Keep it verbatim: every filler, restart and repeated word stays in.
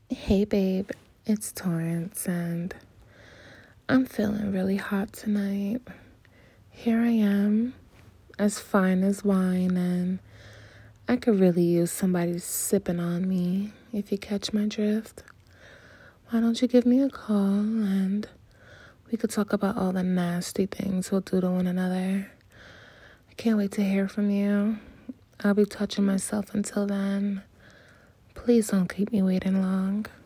Hey babe, it's Torrance and I'm feeling really hot tonight. Here I am, as fine as wine, and I could really use somebody sipping on me, if you catch my drift. Why don't you give me a call and we could talk about all the nasty things we'll do to one another. I can't wait to hear from you. I'll be touching myself until then. Please don't keep me waiting long.